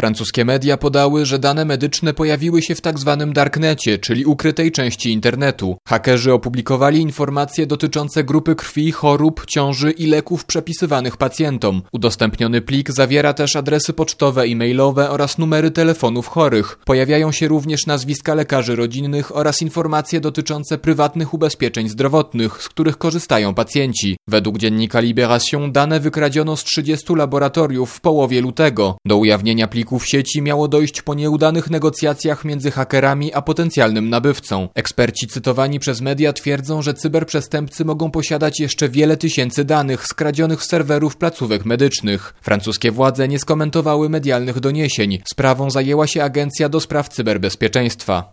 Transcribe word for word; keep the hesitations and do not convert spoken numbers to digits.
Francuskie media podały, że dane medyczne pojawiły się w tzw. darknecie, czyli ukrytej części internetu. Hakerzy opublikowali informacje dotyczące grupy krwi, chorób, ciąży i leków przepisywanych pacjentom. Udostępniony plik zawiera też adresy pocztowe, e-mailowe oraz numery telefonów chorych. Pojawiają się również nazwiska lekarzy rodzinnych oraz informacje dotyczące prywatnych ubezpieczeń zdrowotnych, z których korzystają pacjenci. Według dziennika Libération dane wykradziono z trzydziestu laboratoriów w połowie lutego. Do ujawnienia plików w sieci miało dojść po nieudanych negocjacjach między hakerami a potencjalnym nabywcą. Eksperci cytowani przez media twierdzą, że cyberprzestępcy mogą posiadać jeszcze wiele tysięcy danych skradzionych z serwerów placówek medycznych. Francuskie władze nie skomentowały medialnych doniesień. Sprawą zajęła się Agencja do Spraw Cyberbezpieczeństwa.